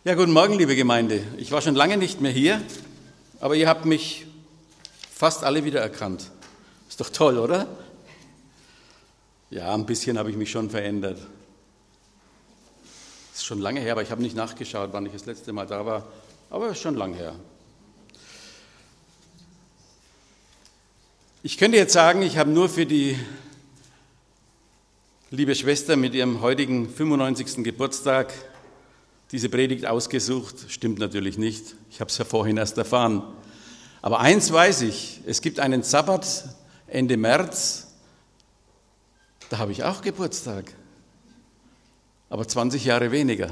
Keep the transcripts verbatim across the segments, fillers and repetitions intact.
Ja, guten Morgen, liebe Gemeinde. Ich war schon lange nicht mehr hier, aber ihr habt mich fast alle wiedererkannt. Ist doch toll, oder? Ja, ein bisschen habe ich mich schon verändert. Ist schon lange her, aber ich habe nicht nachgeschaut, wann ich das letzte Mal da war. Aber ist schon lange her. Ich könnte jetzt sagen, ich habe nur für die liebe Schwester mit ihrem heutigen fünfundneunzigsten Geburtstag diese Predigt ausgesucht. Stimmt natürlich nicht. Ich habe es ja vorhin erst erfahren. Aber eins weiß ich, es gibt einen Sabbat Ende März, da habe ich auch Geburtstag. Aber zwanzig Jahre weniger.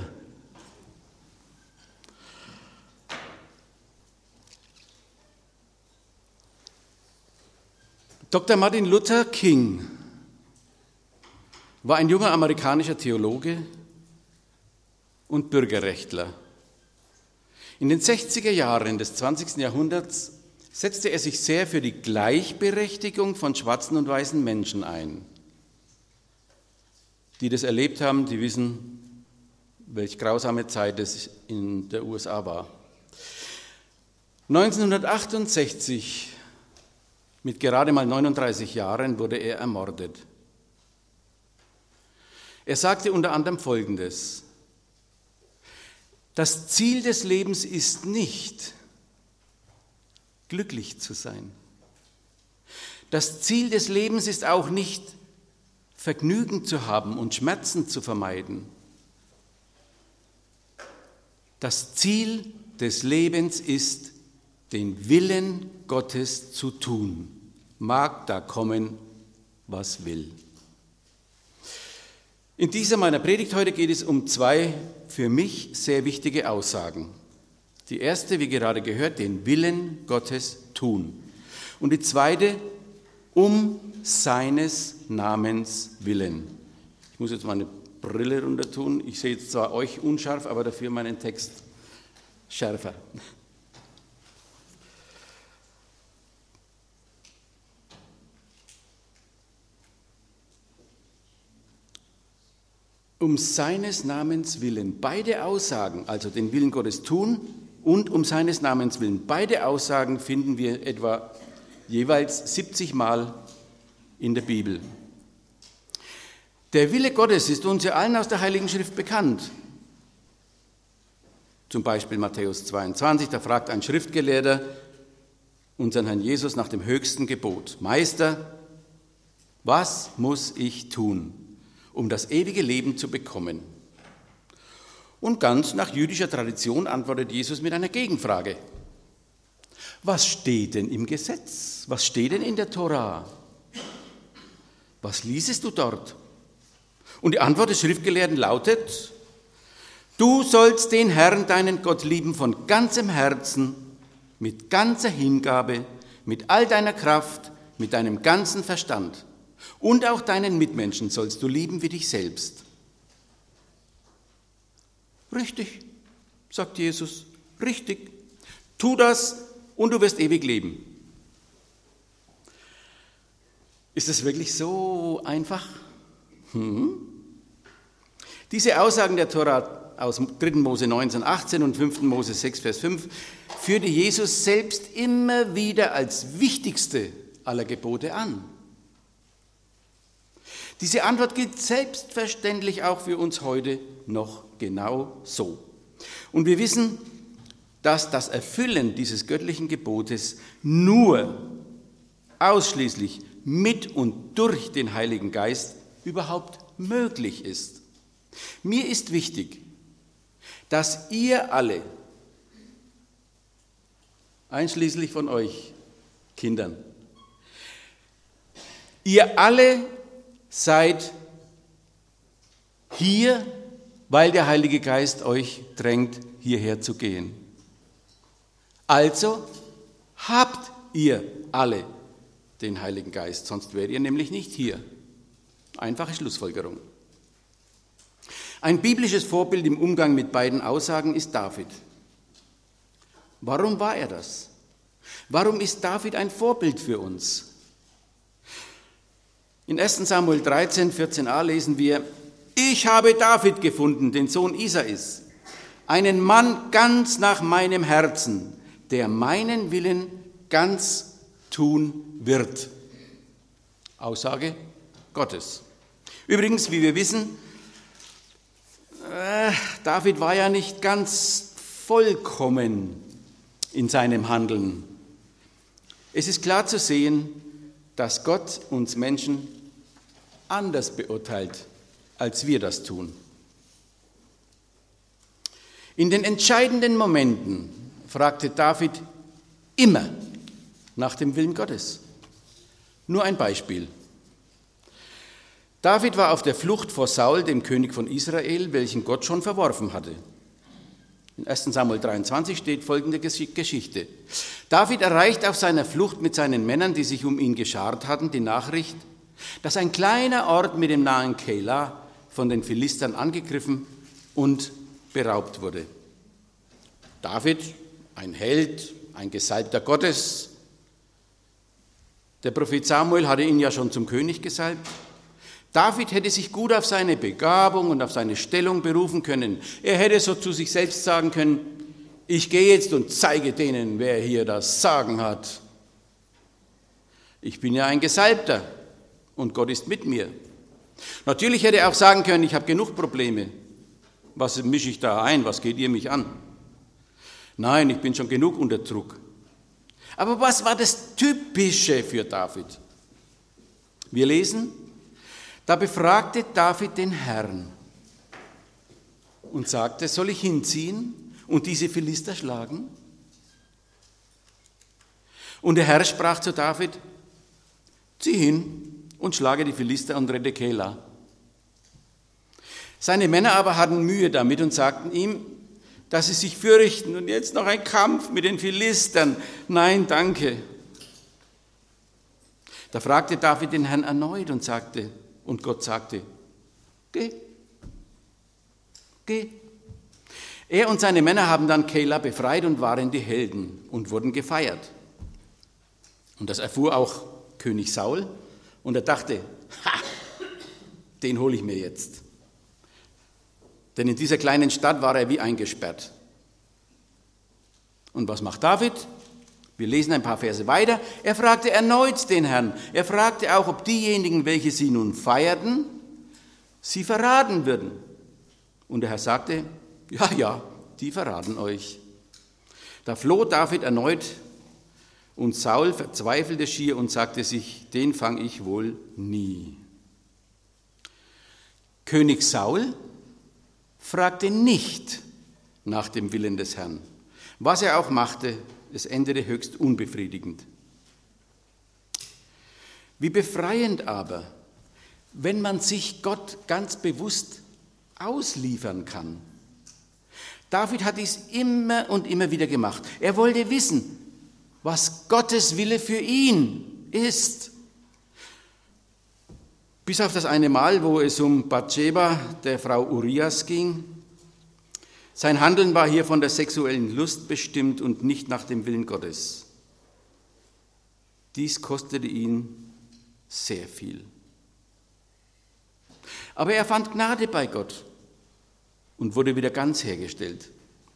Doktor Martin Luther King war ein junger amerikanischer Theologe und Bürgerrechtler. In den sechziger Jahren des zwanzigsten Jahrhunderts setzte er sich sehr für die Gleichberechtigung von schwarzen und weißen Menschen ein. Die das erlebt haben, die wissen, welche grausame Zeit es in der U S A war. neunzehnhundertachtundsechzig, mit gerade mal neununddreißig Jahren, wurde er ermordet. Er sagte unter anderem Folgendes: Das Ziel des Lebens ist nicht, glücklich zu sein. Das Ziel des Lebens ist auch nicht, Vergnügen zu haben und Schmerzen zu vermeiden. Das Ziel des Lebens ist, den Willen Gottes zu tun. Mag da kommen, was will. In dieser meiner Predigt heute geht es um zwei für mich sehr wichtige Aussagen. Die erste, wie gerade gehört, den Willen Gottes tun. Und die zweite, um seines Namens willen. Ich muss jetzt meine Brille runter tun. Ich sehe jetzt zwar euch unscharf, aber dafür meinen Text schärfer. Um seines Namens willen, beide Aussagen, also den Willen Gottes tun und um seines Namens willen, beide Aussagen finden wir etwa jeweils siebzig Mal in der Bibel. Der Wille Gottes ist uns ja allen aus der Heiligen Schrift bekannt. Zum Beispiel Matthäus zweiundzwanzig, da fragt ein Schriftgelehrter unseren Herrn Jesus nach dem höchsten Gebot: Meister, was muss ich tun, um das ewige Leben zu bekommen? Und ganz nach jüdischer Tradition antwortet Jesus mit einer Gegenfrage. Was steht denn im Gesetz? Was steht denn in der Tora? Was liesest du dort? Und die Antwort des Schriftgelehrten lautet: Du sollst den Herrn, deinen Gott, lieben von ganzem Herzen, mit ganzer Hingabe, mit all deiner Kraft, mit deinem ganzen Verstand. Und auch deinen Mitmenschen sollst du lieben wie dich selbst. Richtig, sagt Jesus, richtig. Tu das und du wirst ewig leben. Ist es wirklich so einfach? Hm? Diese Aussagen der Tora aus dritten Mose neunzehn, achtzehn und fünften Mose sechs, Vers fünf führte Jesus selbst immer wieder als wichtigste aller Gebote an. Diese Antwort gilt selbstverständlich auch für uns heute noch genau so. Und wir wissen, dass das Erfüllen dieses göttlichen Gebotes nur ausschließlich mit und durch den Heiligen Geist überhaupt möglich ist. Mir ist wichtig, dass ihr alle, einschließlich von euch Kindern, ihr alle seid hier, weil der Heilige Geist euch drängt, hierher zu gehen. Also habt ihr alle den Heiligen Geist, sonst wärt ihr nämlich nicht hier. Einfache Schlussfolgerung. Ein biblisches Vorbild im Umgang mit beiden Aussagen ist David. Warum war er das? Warum ist David ein Vorbild für uns? In ersten Samuel dreizehn, vierzehn a lesen wir: Ich habe David gefunden, den Sohn Isais. einen Mann ganz nach meinem Herzen, der meinen Willen ganz tun wird. Aussage Gottes. Übrigens, wie wir wissen, äh, David war ja nicht ganz vollkommen in seinem Handeln. Es ist klar zu sehen, dass Gott uns Menschen anders beurteilt, als wir das tun. In den entscheidenden Momenten fragte David immer nach dem Willen Gottes. Nur ein Beispiel. David war auf der Flucht vor Saul, dem König von Israel, welchen Gott schon verworfen hatte. In erster Samuel dreiundzwanzig steht folgende Geschichte. David erreicht auf seiner Flucht mit seinen Männern, die sich um ihn geschart hatten, die Nachricht, dass ein kleiner Ort mit dem Namen Keilah von den Philistern angegriffen und beraubt wurde. David, ein Held, ein Gesalbter Gottes. Der Prophet Samuel hatte ihn ja schon zum König gesalbt. David hätte sich gut auf seine Begabung und auf seine Stellung berufen können. Er hätte so zu sich selbst sagen können, ich gehe jetzt und zeige denen, wer hier das Sagen hat. Ich bin ja ein Gesalbter und Gott ist mit mir. Natürlich hätte er auch sagen können, ich habe genug Probleme. Was mische ich da ein? Was geht ihr mich an? Nein, ich bin schon genug unter Druck. Aber was war das Typische für David? Wir lesen, da befragte David den Herrn und sagte, soll ich hinziehen und diese Philister schlagen? Und der Herr sprach zu David, zieh hin und schlage die Philister und rette Keilah. Seine Männer aber hatten Mühe damit und sagten ihm, dass sie sich fürchten und jetzt noch ein Kampf mit den Philistern. Nein, danke. Da fragte David den Herrn erneut und sagte, und Gott sagte, geh, geh. Er und seine Männer haben dann Keilah befreit und waren die Helden und wurden gefeiert. Und das erfuhr auch König Saul und er dachte, ha, den hole ich mir jetzt. Denn in dieser kleinen Stadt war er wie eingesperrt. Und was macht David? Wir lesen ein paar Verse weiter. Er fragte erneut den Herrn. Er fragte auch, ob diejenigen, welche sie nun feierten, sie verraten würden. Und der Herr sagte, ja, ja, die verraten euch. Da floh David erneut und Saul verzweifelte schier und sagte sich, den fang ich wohl nie. König Saul fragte nicht nach dem Willen des Herrn. Was er auch machte, es endete höchst unbefriedigend. Wie befreiend aber, wenn man sich Gott ganz bewusst ausliefern kann. David hat dies immer und immer wieder gemacht. Er wollte wissen, was Gottes Wille für ihn ist. Bis auf das eine Mal, wo es um Bathscheba, der Frau Urias, ging. Sein Handeln war hier von der sexuellen Lust bestimmt und nicht nach dem Willen Gottes. Dies kostete ihn sehr viel. Aber er fand Gnade bei Gott und wurde wieder ganz hergestellt.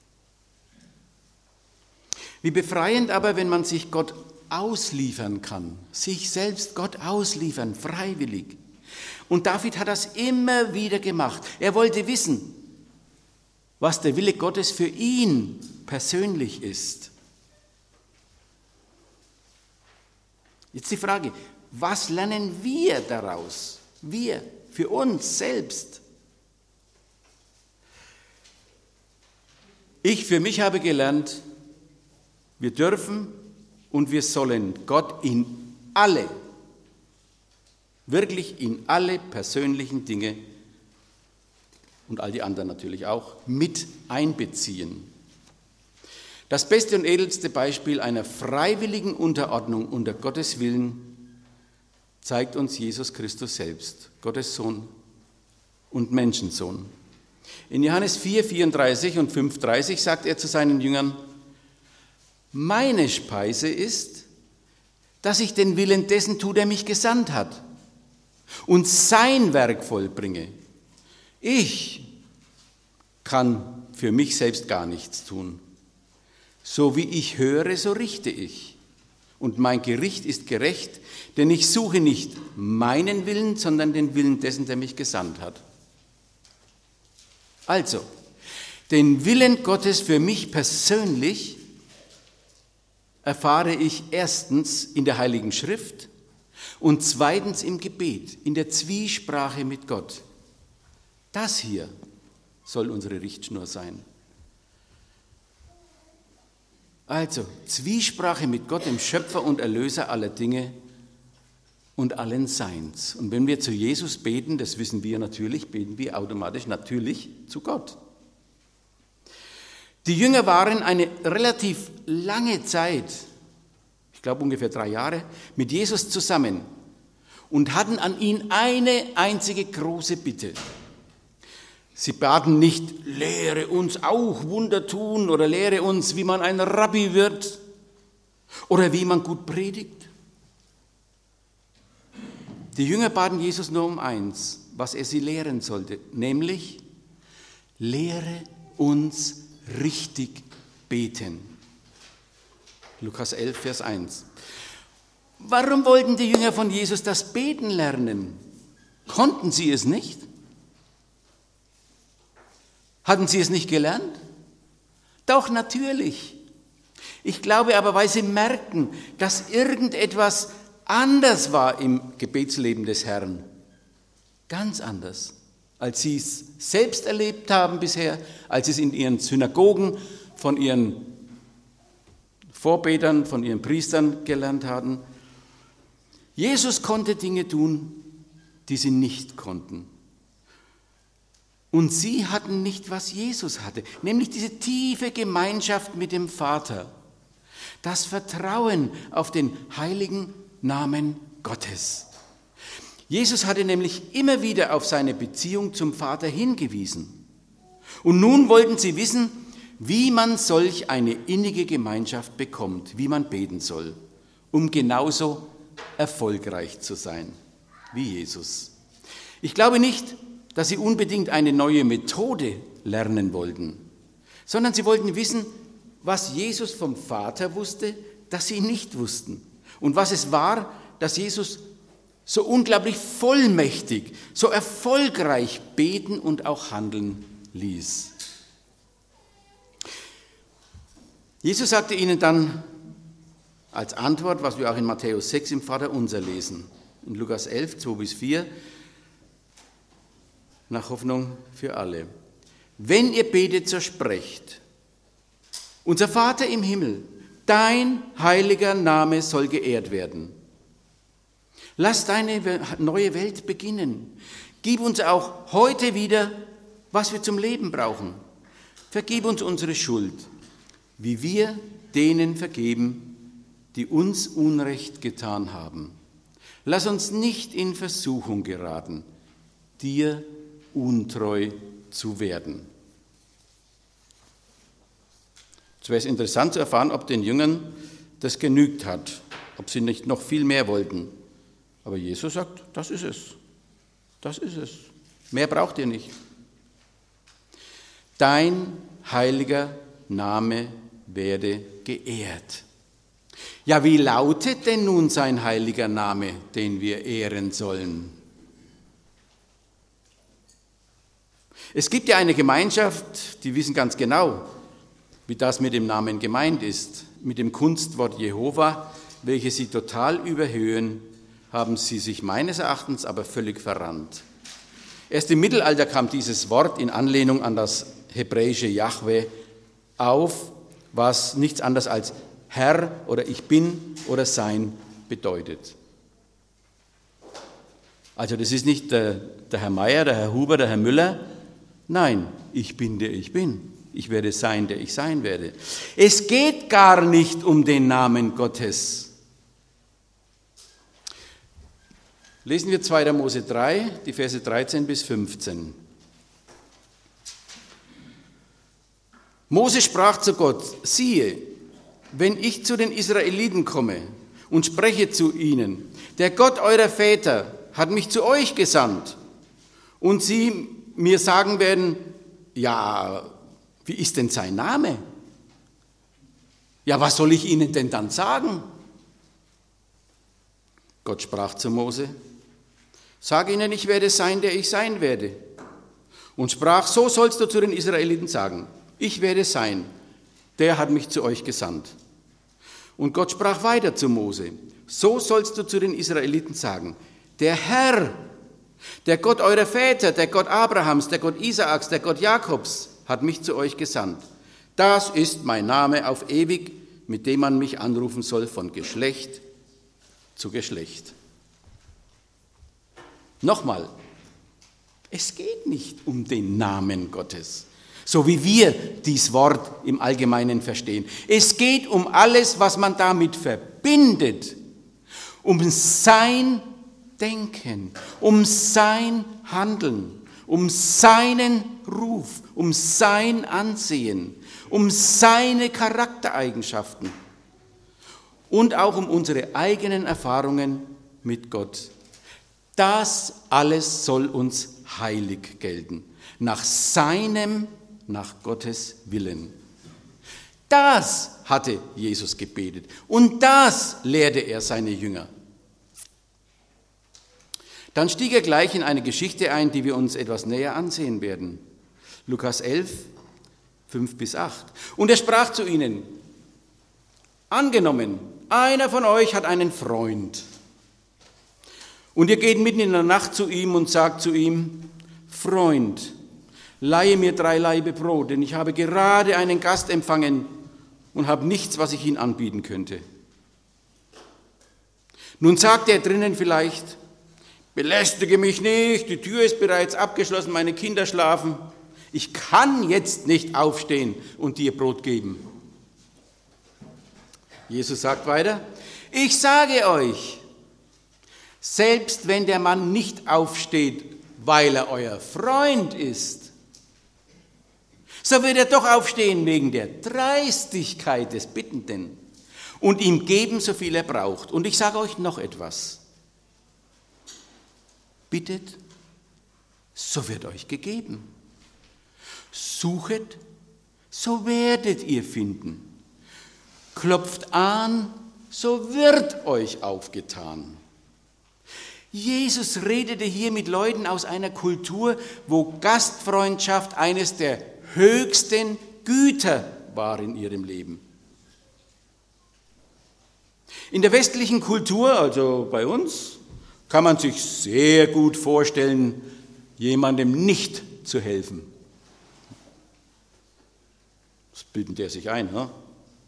Wie befreiend aber, wenn man sich Gott ausliefern kann, sich selbst Gott ausliefern, freiwillig. Und David hat das immer wieder gemacht. Er wollte wissen, was der Wille Gottes für ihn persönlich ist. Jetzt die Frage, was lernen wir daraus? Wir, für uns selbst. Ich für mich habe gelernt, wir dürfen und wir sollen Gott in alle, wirklich in alle persönlichen Dinge und all die anderen natürlich auch, mit einbeziehen. Das beste und edelste Beispiel einer freiwilligen Unterordnung unter Gottes Willen zeigt uns Jesus Christus selbst, Gottes Sohn und Menschensohn. In Johannes vier, vierunddreißig und fünf, dreißig sagt er zu seinen Jüngern, meine Speise ist, dass ich den Willen dessen tue, der mich gesandt hat und sein Werk vollbringe. Ich kann für mich selbst gar nichts tun. So wie ich höre, so richte ich. Und mein Gericht ist gerecht, denn ich suche nicht meinen Willen, sondern den Willen dessen, der mich gesandt hat. Also, den Willen Gottes für mich persönlich erfahre ich erstens in der Heiligen Schrift und zweitens im Gebet, in der Zwiesprache mit Gott. Das hier soll unsere Richtschnur sein. Also, Zwiesprache mit Gott, dem Schöpfer und Erlöser aller Dinge und allen Seins. Und wenn wir zu Jesus beten, das wissen wir natürlich, beten wir automatisch natürlich zu Gott. Die Jünger waren eine relativ lange Zeit, ich glaube ungefähr drei Jahre, mit Jesus zusammen und hatten an ihn eine einzige große Bitte. Sie baten nicht, lehre uns auch Wunder tun oder lehre uns, wie man ein Rabbi wird oder wie man gut predigt. Die Jünger baten Jesus nur um eins, was er sie lehren sollte, nämlich lehre uns richtig beten. Lukas elf, Vers eins. Warum wollten die Jünger von Jesus das Beten lernen? Konnten sie es nicht? Hatten sie es nicht gelernt? Doch, natürlich. Ich glaube aber, weil sie merkten, dass irgendetwas anders war im Gebetsleben des Herrn. Ganz anders, als sie es selbst erlebt haben bisher, als sie es in ihren Synagogen von ihren Vorbetern, von ihren Priestern gelernt hatten. Jesus konnte Dinge tun, die sie nicht konnten. Und sie hatten nicht, was Jesus hatte, nämlich diese tiefe Gemeinschaft mit dem Vater, das Vertrauen auf den heiligen Namen Gottes. Jesus hatte nämlich immer wieder auf seine Beziehung zum Vater hingewiesen. Und nun wollten sie wissen, wie man solch eine innige Gemeinschaft bekommt, wie man beten soll, um genauso erfolgreich zu sein wie Jesus. Ich glaube nicht, dass sie unbedingt eine neue Methode lernen wollten, sondern sie wollten wissen, was Jesus vom Vater wusste, das sie nicht wussten und was es war, dass Jesus so unglaublich vollmächtig, so erfolgreich beten und auch handeln ließ. Jesus sagte ihnen dann als Antwort, was wir auch in Matthäus sechs im Vaterunser lesen, in Lukas elf, zwei bis vier, nach Hoffnung für alle. Wenn ihr betet, so sprecht: Unser Vater im Himmel, dein heiliger Name soll geehrt werden. Lass deine neue Welt beginnen. Gib uns auch heute wieder, was wir zum Leben brauchen. Vergib uns unsere Schuld, wie wir denen vergeben, die uns Unrecht getan haben. Lass uns nicht in Versuchung geraten, dir untreu zu werden. Es wäre interessant zu erfahren, ob den Jüngern das genügt hat, ob sie nicht noch viel mehr wollten. Aber Jesus sagt, das ist es. Das ist es. Mehr braucht ihr nicht. Dein heiliger Name werde geehrt. Ja, wie lautet denn nun sein heiliger Name, den wir ehren sollen? Es gibt ja eine Gemeinschaft, die wissen ganz genau, wie das mit dem Namen gemeint ist. Mit dem Kunstwort Jehova, welches sie total überhöhen, haben sie sich meines Erachtens aber völlig verrannt. Erst im Mittelalter kam dieses Wort in Anlehnung an das hebräische Jahwe auf, was nichts anderes als Herr oder Ich bin oder Sein bedeutet. Also das ist nicht der, der Herr Meier, der Herr Huber, der Herr Müller. Nein, ich bin der ich bin. Ich werde sein, der ich sein werde. Es geht gar nicht um den Namen Gottes. Lesen wir zweiter Mose drei, die Verse dreizehn bis fünfzehn. Mose sprach zu Gott: Siehe, wenn ich zu den Israeliten komme und spreche zu ihnen, der Gott eurer Väter hat mich zu euch gesandt, und sie mir sagen werden, ja, Wie ist denn sein Name? Ja, was soll ich ihnen denn dann sagen? Gott sprach zu Mose: Sag ihnen, ich werde sein, der ich sein werde. Und sprach: So sollst du zu den Israeliten sagen: Ich werde sein, der hat mich zu euch gesandt. Und Gott sprach weiter zu Mose: So sollst du zu den Israeliten sagen: Der Herr, der Gott eurer Väter, der Gott Abrahams, der Gott Isaaks, der Gott Jakobs, hat mich zu euch gesandt. Das ist mein Name auf ewig, mit dem man mich anrufen soll von Geschlecht zu Geschlecht. Nochmal, es geht nicht um den Namen Gottes, so wie wir dies Wort im Allgemeinen verstehen. Es geht um alles, was man damit verbindet, um sein Denken, um sein Handeln, um seinen Ruf, um sein Ansehen, um seine Charaktereigenschaften und auch um unsere eigenen Erfahrungen mit Gott. Das alles soll uns heilig gelten, nach seinem, nach Gottes Willen. Das hatte Jesus gebetet und das lehrte er seine Jünger. Dann stieg er gleich in eine Geschichte ein, die wir uns etwas näher ansehen werden. Lukas elf, fünf bis acht. Und er sprach zu ihnen: Angenommen, einer von euch hat einen Freund. Und ihr geht mitten in der Nacht zu ihm und sagt zu ihm: Freund, leihe mir drei Laibe Brot, denn ich habe gerade einen Gast empfangen und habe nichts, was ich ihm anbieten könnte. Nun sagt er drinnen vielleicht: Belästige mich nicht, die Tür ist bereits abgeschlossen, meine Kinder schlafen. Ich kann jetzt nicht aufstehen und dir Brot geben. Jesus sagt weiter: Ich sage euch, selbst wenn der Mann nicht aufsteht, weil er euer Freund ist, so wird er doch aufstehen wegen der Dreistigkeit des Bittenden und ihm geben, so viel er braucht. Und ich sage euch noch etwas: Bittet, so wird euch gegeben. Suchet, so werdet ihr finden. Klopft an, so wird euch aufgetan. Jesus redete hier mit Leuten aus einer Kultur, wo Gastfreundschaft eines der höchsten Güter war in ihrem Leben. In der westlichen Kultur, also bei uns, kann man sich sehr gut vorstellen, jemandem nicht zu helfen. Das bildet er sich ein, ne?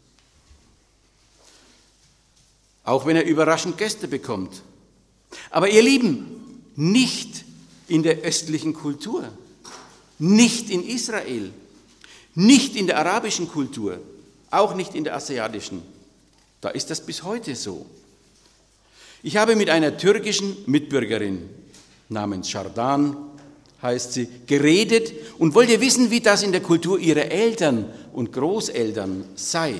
Auch wenn er überraschend Gäste bekommt. Aber ihr Lieben, nicht in der östlichen Kultur, nicht in Israel, nicht in der arabischen Kultur, auch nicht in der asiatischen. Da ist das bis heute so. Ich habe mit einer türkischen Mitbürgerin namens Şardan, heißt sie, geredet und wollte wissen, wie das in der Kultur ihrer Eltern und Großeltern sei.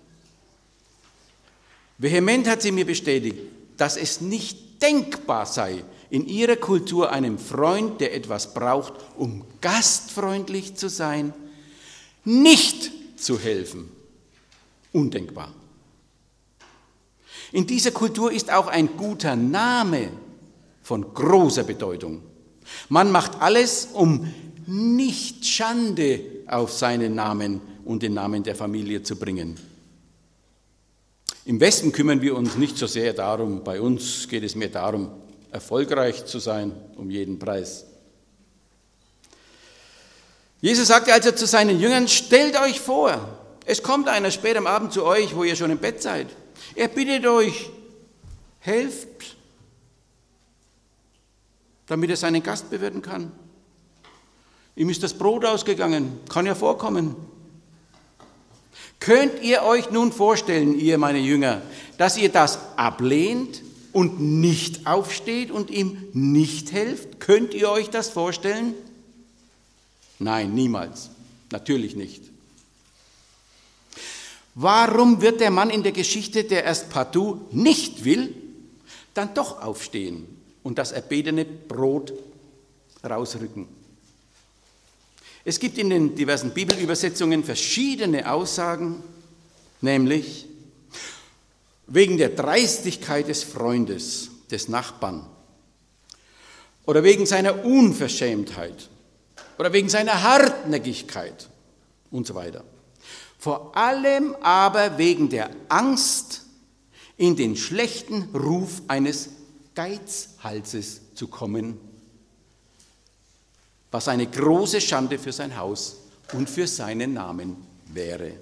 Vehement hat sie mir bestätigt, dass es nicht denkbar sei, in ihrer Kultur einem Freund, der etwas braucht, um gastfreundlich zu sein, nicht zu helfen. Undenkbar. In dieser Kultur ist auch ein guter Name von großer Bedeutung. Man macht alles, um nicht Schande auf seinen Namen und den Namen der Familie zu bringen. Im Westen kümmern wir uns nicht so sehr darum, bei uns geht es mehr darum, erfolgreich zu sein, um jeden Preis. Jesus sagte also zu seinen Jüngern: Stellt euch vor, es kommt einer spät am Abend zu euch, wo ihr schon im Bett seid. Er bittet euch, helft, damit er seinen Gast bewirten kann. Ihm ist das Brot ausgegangen, kann ja vorkommen. Könnt ihr euch nun vorstellen, ihr meine Jünger, dass ihr das ablehnt und nicht aufsteht und ihm nicht helft? Könnt ihr euch das vorstellen? Nein, niemals. Natürlich nicht. Warum wird der Mann in der Geschichte, der erst partout nicht will, dann doch aufstehen und das erbetene Brot rausrücken? Es gibt in den diversen Bibelübersetzungen verschiedene Aussagen, nämlich wegen der Dreistigkeit des Freundes, des Nachbarn oder wegen seiner Unverschämtheit oder wegen seiner Hartnäckigkeit und so weiter. Vor allem aber wegen der Angst, in den schlechten Ruf eines Geizhalses zu kommen, was eine große Schande für sein Haus und für seinen Namen wäre.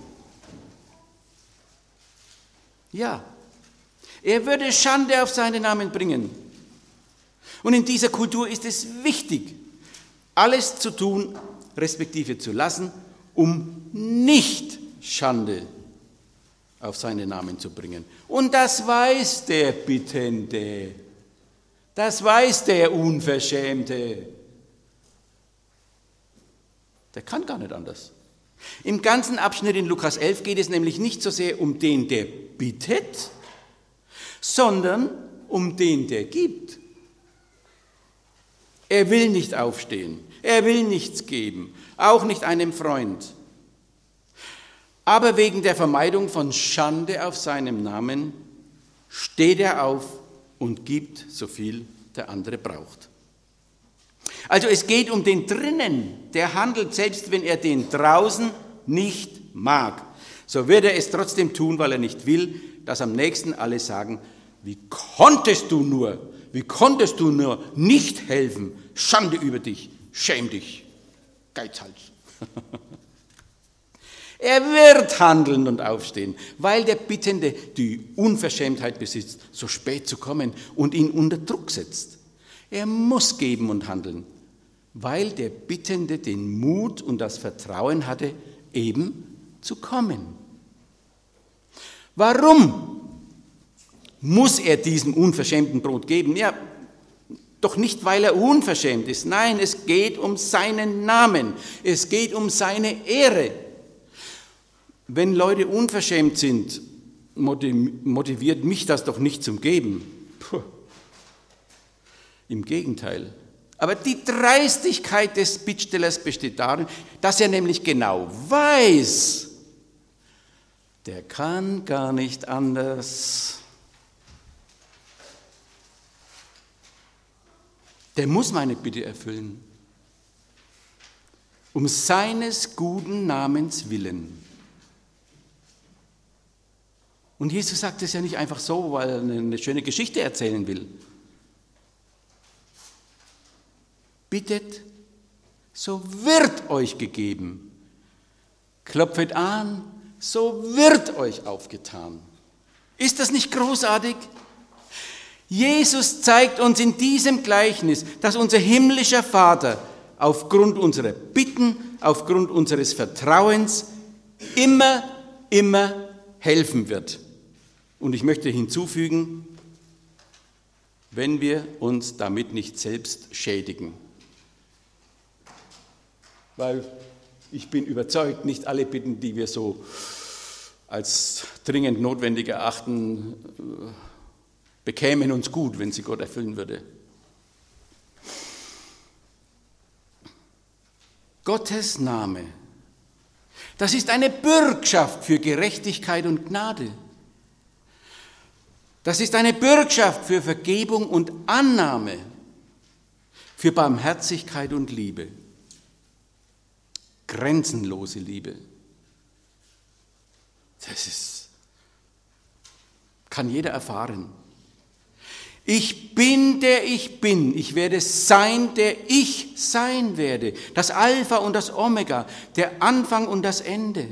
Ja, er würde Schande auf seinen Namen bringen. Und in dieser Kultur ist es wichtig, alles zu tun, respektive zu lassen, um nicht Schande auf seinen Namen zu bringen. Und das weiß der Bittende, das weiß der Unverschämte. Der kann gar nicht anders. Im ganzen Abschnitt in Lukas elf geht es nämlich nicht so sehr um den, der bittet, sondern um den, der gibt. Er will nicht aufstehen, er will nichts geben, auch nicht einem Freund. Aber wegen der Vermeidung von Schande auf seinem Namen steht er auf und gibt so viel der andere braucht. Also es geht um den drinnen, der handelt, selbst wenn er den draußen nicht mag. So wird er es trotzdem tun, weil er nicht will, dass am nächsten alle sagen, wie konntest du nur, wie konntest du nur nicht helfen? Schande über dich, schäm dich, Geizhals. Er wird handeln und aufstehen, weil der Bittende die Unverschämtheit besitzt, so spät zu kommen und ihn unter Druck setzt. Er muss geben und handeln, weil der Bittende den Mut und das Vertrauen hatte, eben zu kommen. Warum muss er diesem unverschämten Brot geben? Ja, doch nicht, weil er unverschämt ist. Nein, es geht um seinen Namen. Es geht um seine Ehre. Wenn Leute unverschämt sind, motiviert mich das doch nicht zum Geben. Puh. Im Gegenteil. Aber die Dreistigkeit des Bittstellers besteht darin, dass er nämlich genau weiß, der kann gar nicht anders. Der muss meine Bitte erfüllen. Um seines guten Namens willen. Und Jesus sagt es ja nicht einfach so, weil er eine schöne Geschichte erzählen will. Bittet, so wird euch gegeben. Klopfet an, so wird euch aufgetan. Ist das nicht großartig? Jesus zeigt uns in diesem Gleichnis, dass unser himmlischer Vater aufgrund unserer Bitten, aufgrund unseres Vertrauens immer, immer helfen wird. Und ich möchte hinzufügen, wenn wir uns damit nicht selbst schädigen. Weil ich bin überzeugt, nicht alle Bitten, die wir so als dringend notwendig erachten, bekämen uns gut, wenn sie Gott erfüllen würde. Gottes Name, das ist eine Bürgschaft für Gerechtigkeit und Gnade. Das ist eine Bürgschaft für Vergebung und Annahme, für Barmherzigkeit und Liebe. Grenzenlose Liebe. Das ist, kann jeder erfahren. Ich bin, der ich bin. Ich werde sein, der ich sein werde. Das Alpha und das Omega, der Anfang und das Ende.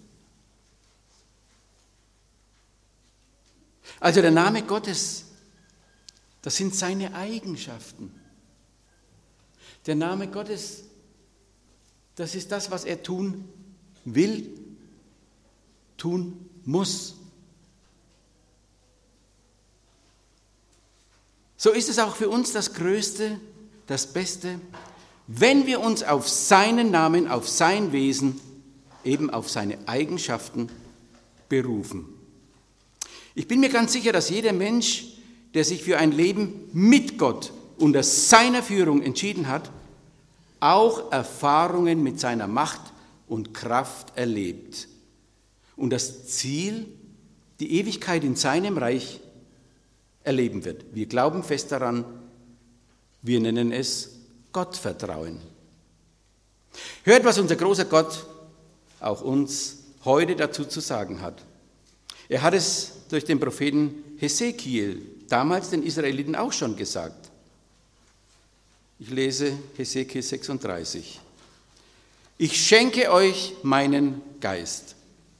Also der Name Gottes, das sind seine Eigenschaften. Der Name Gottes, das ist das, was er tun will, tun muss. So ist es auch für uns das Größte, das Beste, wenn wir uns auf seinen Namen, auf sein Wesen, eben auf seine Eigenschaften berufen. Ich bin mir ganz sicher, dass jeder Mensch, der sich für ein Leben mit Gott unter seiner Führung entschieden hat, auch Erfahrungen mit seiner Macht und Kraft erlebt. Und das Ziel, die Ewigkeit in seinem Reich erleben wird. Wir glauben fest daran, wir nennen es Gottvertrauen. Hört, was unser großer Gott auch uns heute dazu zu sagen hat. Er hat es durch den Propheten Hesekiel, damals den Israeliten auch schon gesagt. Ich lese Hesekiel sechsunddreißig. Ich schenke euch meinen Geist.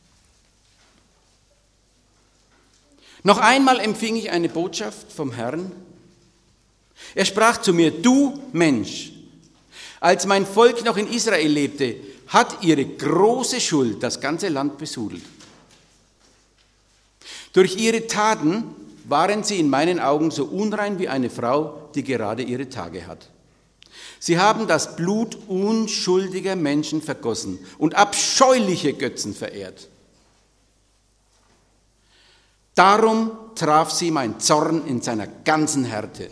Noch einmal empfing ich eine Botschaft vom Herrn. Er sprach zu mir, du Mensch, als mein Volk noch in Israel lebte, hat ihre große Schuld das ganze Land besudelt. Durch ihre Taten waren sie in meinen Augen so unrein wie eine Frau, die gerade ihre Tage hat. Sie haben das Blut unschuldiger Menschen vergossen und abscheuliche Götzen verehrt. Darum traf sie mein Zorn in seiner ganzen Härte.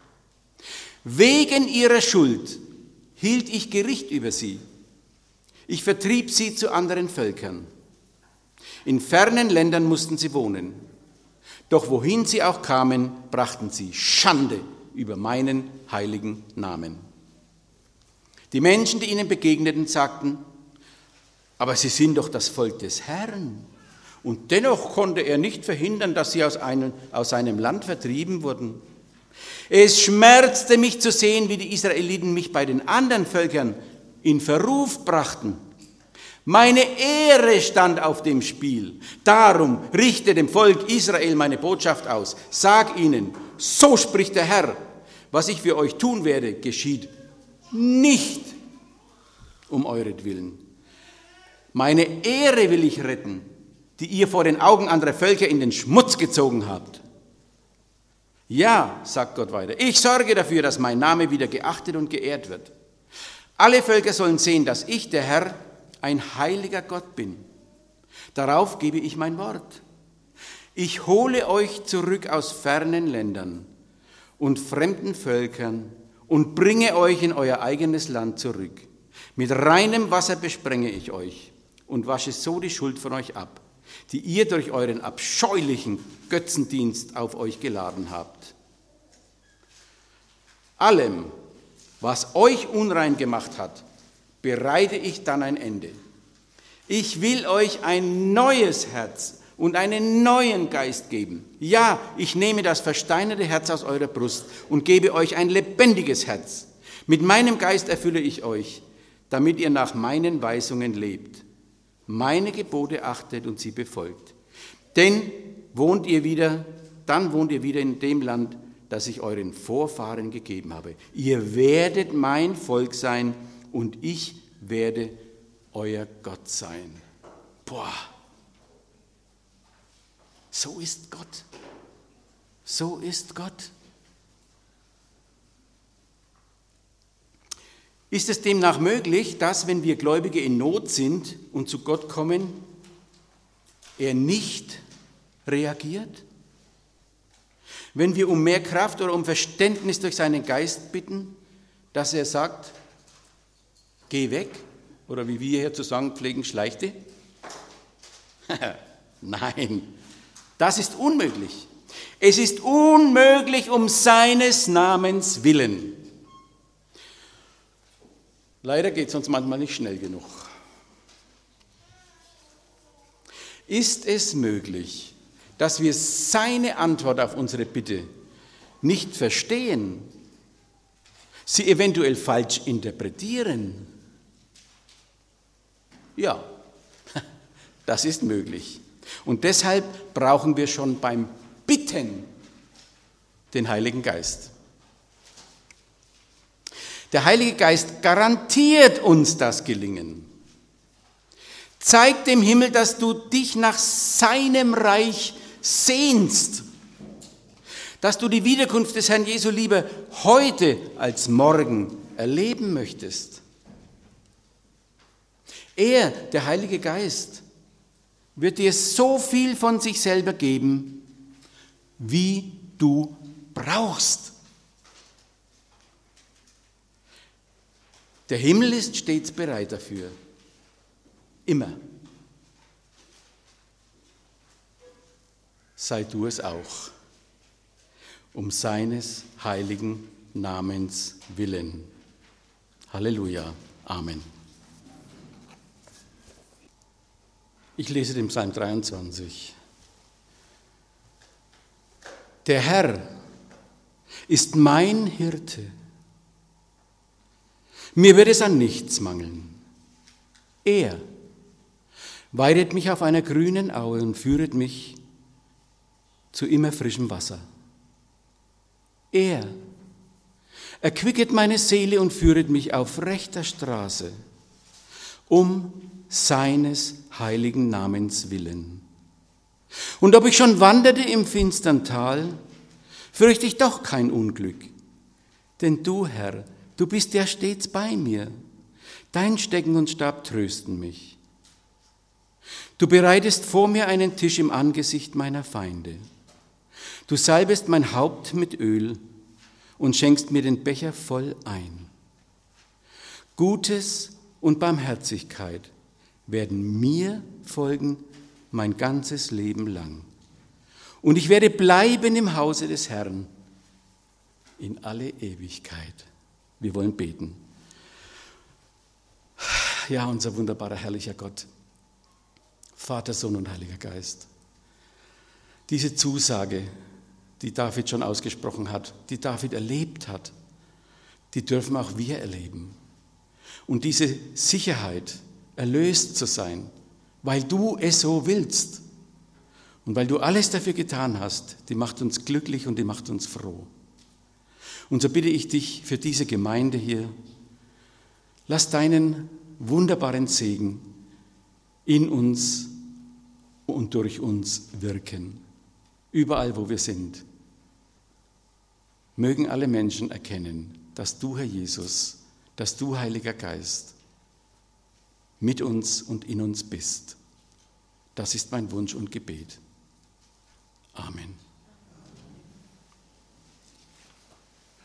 Wegen ihrer Schuld hielt ich Gericht über sie. Ich vertrieb sie zu anderen Völkern. In fernen Ländern mussten sie wohnen. Doch wohin sie auch kamen, brachten sie Schande über meinen heiligen Namen. Die Menschen, die ihnen begegneten, sagten, aber sie sind doch das Volk des Herrn. Und dennoch konnte er nicht verhindern, dass sie aus, einem, aus seinem Land vertrieben wurden. Es schmerzte mich zu sehen, wie die Israeliten mich bei den anderen Völkern in Verruf brachten. Meine Ehre stand auf dem Spiel. Darum richte dem Volk Israel meine Botschaft aus. Sag ihnen, so spricht der Herr, was ich für euch tun werde, geschieht nicht um euretwillen. Meine Ehre will ich retten, die ihr vor den Augen anderer Völker in den Schmutz gezogen habt. Ja, sagt Gott weiter, ich sorge dafür, dass mein Name wieder geachtet und geehrt wird. Alle Völker sollen sehen, dass ich, der Herr, ein heiliger Gott bin. Darauf gebe ich mein Wort. Ich hole euch zurück aus fernen Ländern und fremden Völkern und bringe euch in euer eigenes Land zurück. Mit reinem Wasser besprenge ich euch und wasche so die Schuld von euch ab, die ihr durch euren abscheulichen Götzendienst auf euch geladen habt. Allem, was euch unrein gemacht hat, bereite ich dann ein Ende. Ich will euch ein neues Herz und einen neuen Geist geben. Ja, ich nehme das versteinerte Herz aus eurer Brust und gebe euch ein lebendiges Herz. Mit meinem Geist erfülle ich euch, damit ihr nach meinen Weisungen lebt, meine Gebote achtet und sie befolgt. Denn wohnt ihr wieder, dann wohnt ihr wieder in dem Land, das ich euren Vorfahren gegeben habe. Ihr werdet mein Volk sein und ich werde euer Gott sein. Boah, so ist Gott. So ist Gott. Ist es demnach möglich, dass, wenn wir Gläubige in Not sind und zu Gott kommen, er nicht reagiert? Wenn wir um mehr Kraft oder um Verständnis durch seinen Geist bitten, dass er sagt, geh weg, oder wie wir hier zu sagen pflegen, schleich dich? Nein, das ist unmöglich. Es ist unmöglich um seines Namens willen. Leider geht es uns manchmal nicht schnell genug. Ist es möglich, dass wir seine Antwort auf unsere Bitte nicht verstehen, sie eventuell falsch interpretieren? Ja, das ist möglich. Und deshalb brauchen wir schon beim Bitten den Heiligen Geist. Der Heilige Geist garantiert uns das Gelingen. Zeig dem Himmel, dass du dich nach seinem Reich sehnst, dass du die Wiederkunft des Herrn Jesu lieber heute als morgen erleben möchtest. Er, der Heilige Geist, wird dir so viel von sich selber geben, wie du brauchst. Der Himmel ist stets bereit dafür. Immer. Sei du es auch. Um seines heiligen Namens willen. Halleluja. Amen. Ich lese den Psalm dreiundzwanzig. Der Herr ist mein Hirte. Mir wird es an nichts mangeln. Er weidet mich auf einer grünen Aue und führet mich zu immer frischem Wasser. Er erquicket meine Seele und führet mich auf rechter Straße, um seines heiligen Namens willen. Und ob ich schon wanderte im finstern Tal, fürchte ich doch kein Unglück. Denn du, Herr, du bist ja stets bei mir. Dein Stecken und Stab trösten mich. Du bereitest vor mir einen Tisch im Angesicht meiner Feinde. Du salbest mein Haupt mit Öl und schenkst mir den Becher voll ein. Gutes und Barmherzigkeit werden mir folgen mein ganzes Leben lang. Und ich werde bleiben im Hause des Herrn in alle Ewigkeit. Wir wollen beten. Ja, unser wunderbarer, herrlicher Gott, Vater, Sohn und Heiliger Geist. Diese Zusage, die David schon ausgesprochen hat, die David erlebt hat, die dürfen auch wir erleben. Und diese Sicherheit, erlöst zu sein, weil du es so willst und weil du alles dafür getan hast, die macht uns glücklich und die macht uns froh. Und so bitte ich dich für diese Gemeinde hier, lass deinen wunderbaren Segen in uns und durch uns wirken. Überall, wo wir sind, mögen alle Menschen erkennen, dass du, Herr Jesus, dass du, Heiliger Geist, mit uns und in uns bist. Das ist mein Wunsch und Gebet. Amen.